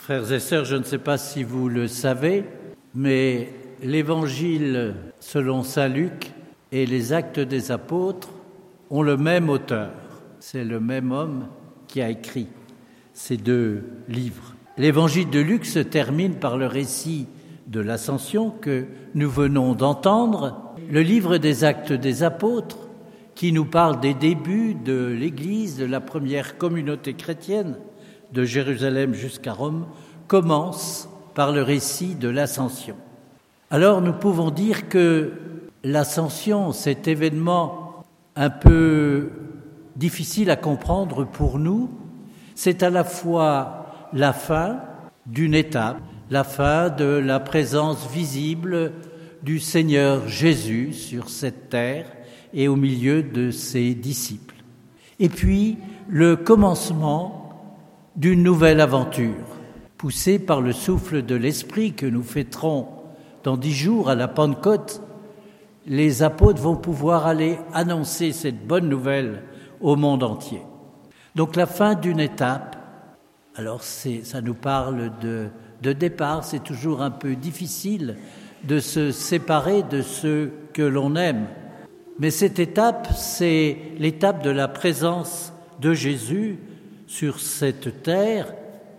Frères et sœurs, je ne sais pas si vous le savez, mais l'Évangile selon saint Luc et les Actes des Apôtres ont le même auteur. C'est le même homme qui a écrit ces deux livres. L'Évangile de Luc se termine par le récit de l'Ascension que nous venons d'entendre. Le livre des Actes des Apôtres, qui nous parle des débuts de l'Église, de la première communauté chrétienne, de Jérusalem jusqu'à Rome, commence par le récit de l'Ascension. Alors nous pouvons dire que l'Ascension, cet événement un peu difficile à comprendre pour nous, c'est à la fois la fin d'une étape, la fin de la présence visible du Seigneur Jésus sur cette terre et au milieu de ses disciples. Et puis le commencement d'une nouvelle aventure, poussée par le souffle de l'Esprit que nous fêterons dans 10 jours à la Pentecôte. Les apôtres vont pouvoir aller annoncer cette bonne nouvelle au monde entier. Donc la fin d'une étape, alors ça nous parle de départ, c'est toujours un peu difficile de se séparer de ceux que l'on aime. Mais cette étape, c'est l'étape de la présence de Jésus sur cette terre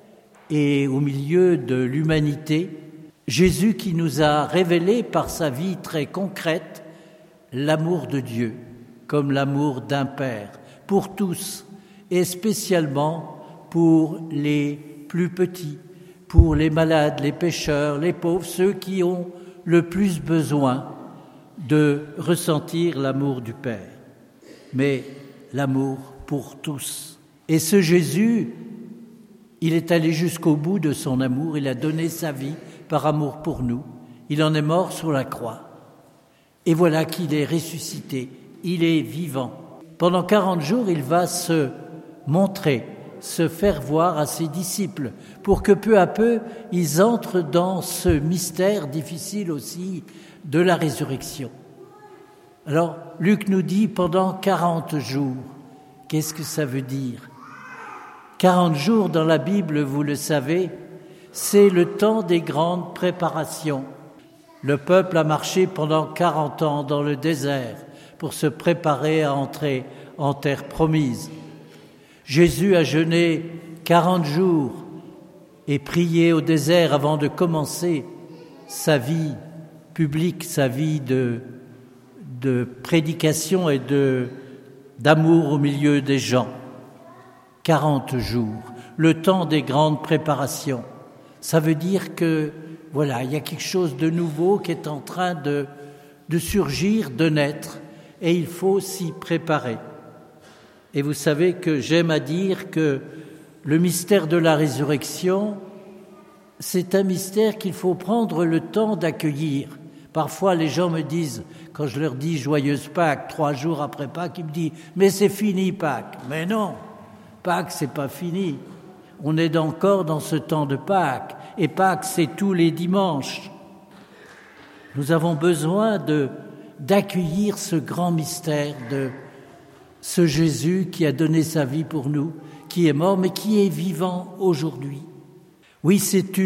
et au milieu de l'humanité. Jésus qui nous a révélé par sa vie très concrète l'amour de Dieu, comme l'amour d'un père, pour tous, et spécialement pour les plus petits, pour les malades, les pécheurs, les pauvres, ceux qui ont le plus besoin de ressentir l'amour du Père. Mais l'amour pour tous. Et ce Jésus, il est allé jusqu'au bout de son amour, il a donné sa vie par amour pour nous. Il en est mort sur la croix. Et voilà qu'il est ressuscité, il est vivant. Pendant 40 jours, il va se montrer, se faire voir à ses disciples, pour que peu à peu, ils entrent dans ce mystère difficile aussi de la résurrection. Alors, Luc nous dit pendant 40 jours. Qu'est-ce que ça veut dire ? 40 jours dans la Bible, vous le savez, c'est le temps des grandes préparations. Le peuple a marché pendant 40 ans dans le désert pour se préparer à entrer en terre promise. Jésus a jeûné 40 jours et prié au désert avant de commencer sa vie publique, sa vie de prédication et d'amour au milieu des gens. 40 jours, le temps des grandes préparations. Ça veut dire que, voilà, il y a quelque chose de nouveau qui est en train de surgir, de naître, et il faut s'y préparer. Et vous savez que j'aime à dire que le mystère de la résurrection, c'est un mystère qu'il faut prendre le temps d'accueillir. Parfois, les gens me disent, quand je leur dis « Joyeuse Pâques », 3 jours après Pâques, ils me disent « Mais c'est fini Pâques ». Mais non, Pâques, c'est pas fini. On est encore dans ce temps de Pâques. Et Pâques, c'est tous les dimanches. Nous avons besoin d'accueillir ce grand mystère de ce Jésus qui a donné sa vie pour nous, qui est mort, mais qui est vivant aujourd'hui. Oui,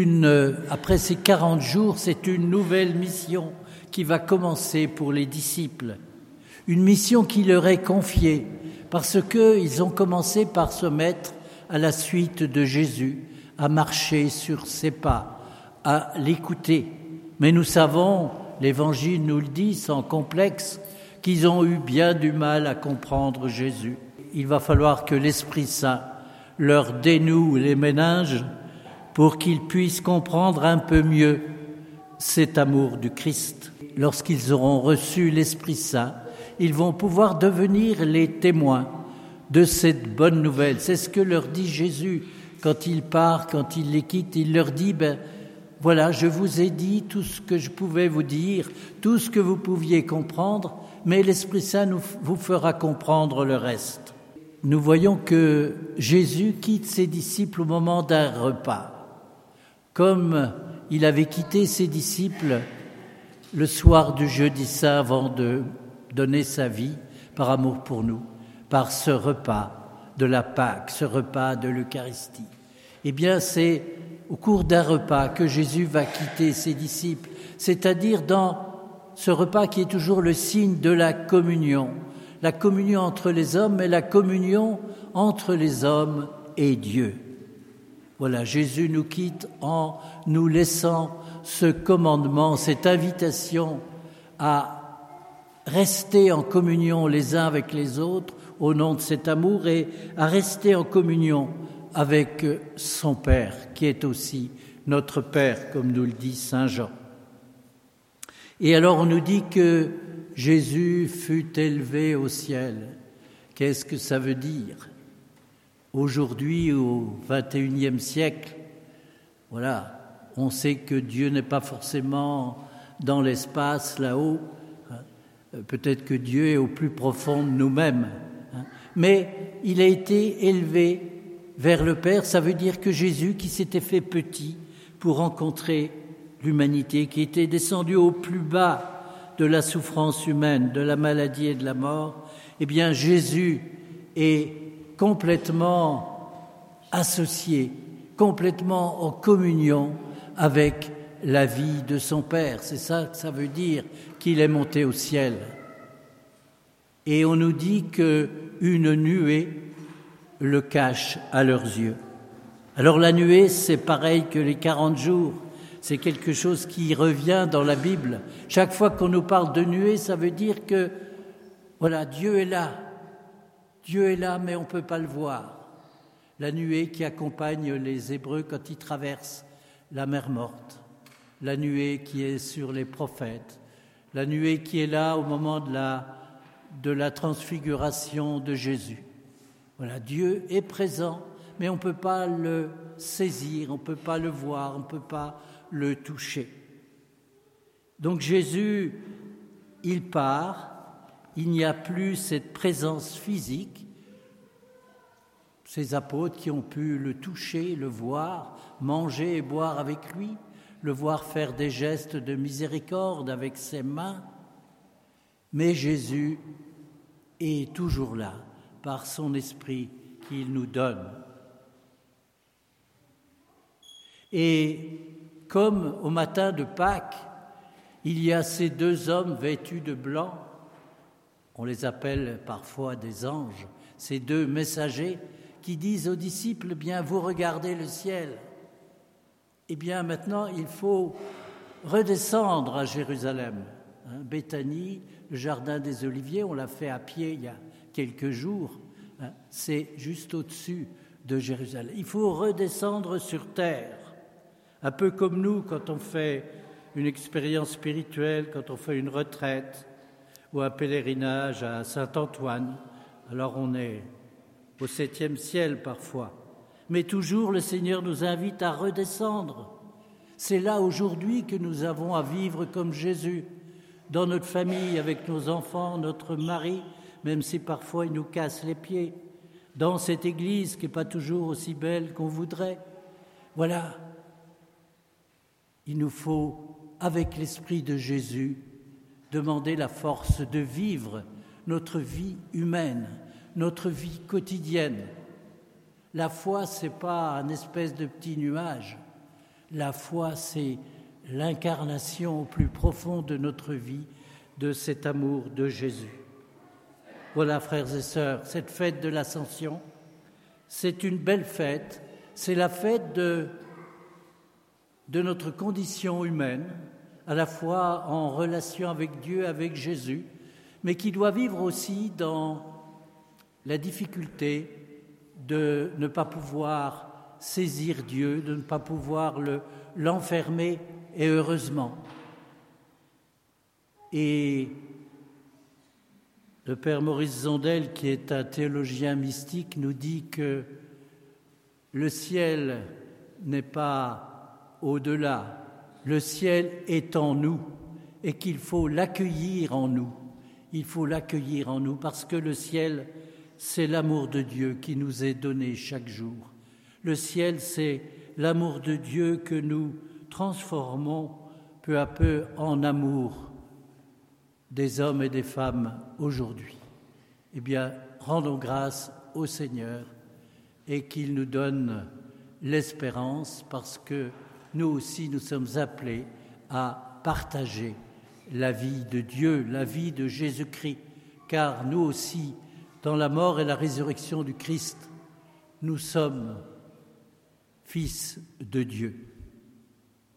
après ces 40 jours, c'est une nouvelle mission qui va commencer pour les disciples. Une mission qui leur est confiée parce qu'ils ont commencé par se mettre à la suite de Jésus, à marcher sur ses pas, à l'écouter. Mais nous savons, l'Évangile nous le dit sans complexe, qu'ils ont eu bien du mal à comprendre Jésus. Il va falloir que l'Esprit Saint leur dénoue les méninges pour qu'ils puissent comprendre un peu mieux cet amour du Christ. Lorsqu'ils auront reçu l'Esprit Saint, ils vont pouvoir devenir les témoins de cette bonne nouvelle. C'est ce que leur dit Jésus quand il part, quand il les quitte. Il leur dit, voilà, je vous ai dit tout ce que je pouvais vous dire, tout ce que vous pouviez comprendre, mais l'Esprit Saint vous fera comprendre le reste. Nous voyons que Jésus quitte ses disciples au moment d'un repas. Comme il avait quitté ses disciples le soir du jeudi saint avant de donner sa vie par amour pour nous, par ce repas de la Pâque, ce repas de l'Eucharistie. Eh bien, c'est au cours d'un repas que Jésus va quitter ses disciples, c'est-à-dire dans ce repas qui est toujours le signe de la communion entre les hommes et la communion entre les hommes et Dieu. Voilà, Jésus nous quitte en nous laissant ce commandement, cette invitation à rester en communion les uns avec les autres au nom de cet amour et à rester en communion avec son Père, qui est aussi notre Père, comme nous le dit Saint Jean. Et alors on nous dit que Jésus fut élevé au ciel. Qu'est-ce que ça veut dire ? Aujourd'hui, au XXIe siècle, voilà, on sait que Dieu n'est pas forcément dans l'espace là-haut. Peut-être que Dieu est au plus profond de nous-mêmes. Mais il a été élevé vers le Père. Ça veut dire que Jésus, qui s'était fait petit pour rencontrer l'humanité, qui était descendu au plus bas de la souffrance humaine, de la maladie et de la mort, eh bien Jésus est complètement associé, complètement en communion avec la vie de son Père. C'est ça que ça veut dire qu'il est monté au ciel. Et on nous dit qu'une nuée le cache à leurs yeux. Alors la nuée, c'est pareil que les 40 jours. C'est quelque chose qui revient dans la Bible. Chaque fois qu'on nous parle de nuée, ça veut dire que, voilà, Dieu est là. Dieu est là, mais on ne peut pas le voir. La nuée qui accompagne les Hébreux quand ils traversent la mer morte. La nuée qui est sur les prophètes. La nuée qui est là au moment de la transfiguration de Jésus. Voilà, Dieu est présent, mais on ne peut pas le saisir, on ne peut pas le voir, on ne peut pas le toucher. Donc Jésus, il part, il n'y a plus cette présence physique. Ces apôtres qui ont pu le toucher, le voir, manger et boire avec lui, le voir faire des gestes de miséricorde avec ses mains. Mais Jésus est toujours là, par son esprit qu'il nous donne. Et comme au matin de Pâques, il y a ces deux hommes vêtus de blanc, on les appelle parfois des anges, ces deux messagers qui disent aux disciples, eh bien, vous regardez le ciel. Eh bien, maintenant, il faut redescendre à Jérusalem. Béthanie, le jardin des Oliviers, on l'a fait à pied il y a quelques jours. C'est juste au-dessus de Jérusalem. Il faut redescendre sur terre. Un peu comme nous, quand on fait une expérience spirituelle, quand on fait une retraite ou un pèlerinage à Saint-Antoine. Alors on est au 7e ciel parfois. Mais toujours le Seigneur nous invite à redescendre. C'est là aujourd'hui que nous avons à vivre comme Jésus, dans notre famille, avec nos enfants, notre mari, même si parfois il nous casse les pieds, dans cette église qui n'est pas toujours aussi belle qu'on voudrait. Voilà. Il nous faut, avec l'esprit de Jésus, demander la force de vivre notre vie humaine, notre vie quotidienne. La foi, ce n'est pas un espèce de petit nuage. La foi, c'est l'incarnation au plus profond de notre vie, de cet amour de Jésus. Voilà, frères et sœurs, cette fête de l'Ascension, c'est une belle fête. C'est la fête de notre condition humaine, à la fois en relation avec Dieu, avec Jésus, mais qui doit vivre aussi dans la difficulté de ne pas pouvoir saisir Dieu, de ne pas pouvoir l'enfermer, et heureusement. Et le Père Maurice Zondel, qui est un théologien mystique, nous dit que le ciel n'est pas au-delà, le ciel est en nous et qu'il faut l'accueillir en nous. Il faut l'accueillir en nous parce que le ciel, c'est l'amour de Dieu qui nous est donné chaque jour. Le ciel, c'est l'amour de Dieu que nous transformons peu à peu en amour des hommes et des femmes aujourd'hui. Eh bien, rendons grâce au Seigneur et qu'il nous donne l'espérance, parce que nous aussi, nous sommes appelés à partager la vie de Dieu, la vie de Jésus-Christ, car nous aussi, dans la mort et la résurrection du Christ, nous sommes fils de Dieu.